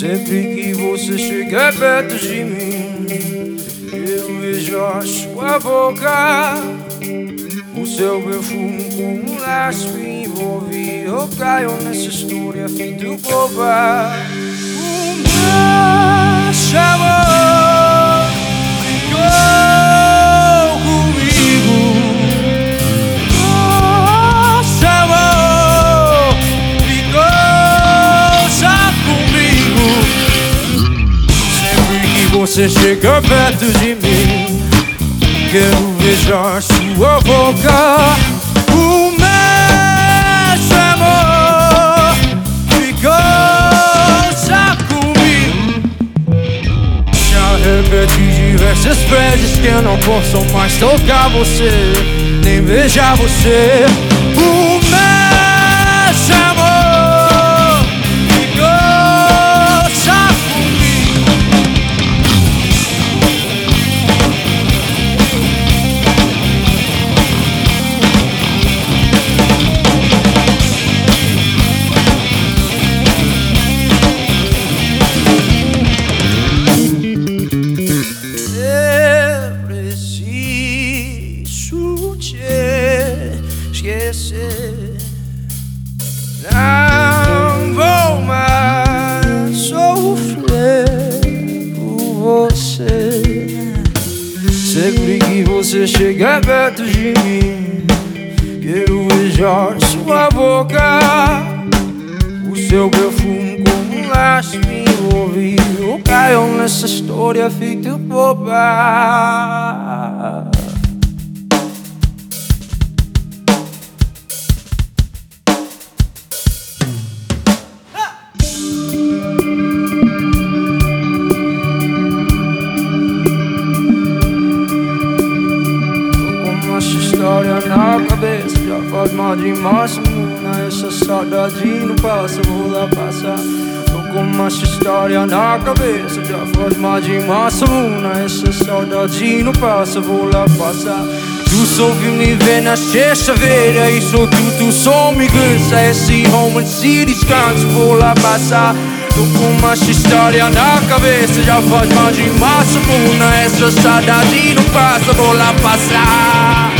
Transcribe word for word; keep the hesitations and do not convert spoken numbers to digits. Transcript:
Sempre que você chega perto de mim, eu vejo a sua boca, o seu perfume como um laço envolve. Eu caio nessa história feito boba. O nosso amor ficou comigo. Nosso amor ficou só comigo. Sempre que você chega perto de mim, quero beijar sua boca. O meu amor ficou só comigo. Já repeti diversas vezes que eu não posso mais tocar você, nem beijar você. O meu amor ficou só comigo. Esquecer, não vou mais sofrer por você. Sempre que você chega perto de mim, quero beijar sua boca, o seu perfume como um laço me envolve. Eu caio nessa história feito boba. História na cabeça, já faz mais de uma semana. Essa saudade não passa, vou lá passar. Tô com uma história na cabeça, já faz mais de uma semana. Essa saudade não passa, vou lá passar. Tu só viu me ver na sexta-feira, e só tu, tu só me cansa. Esse home se descansa, vou lá passar. Tô com uma história na cabeça, já faz mais de uma semana. Essa saudade não passa, vou lá passar.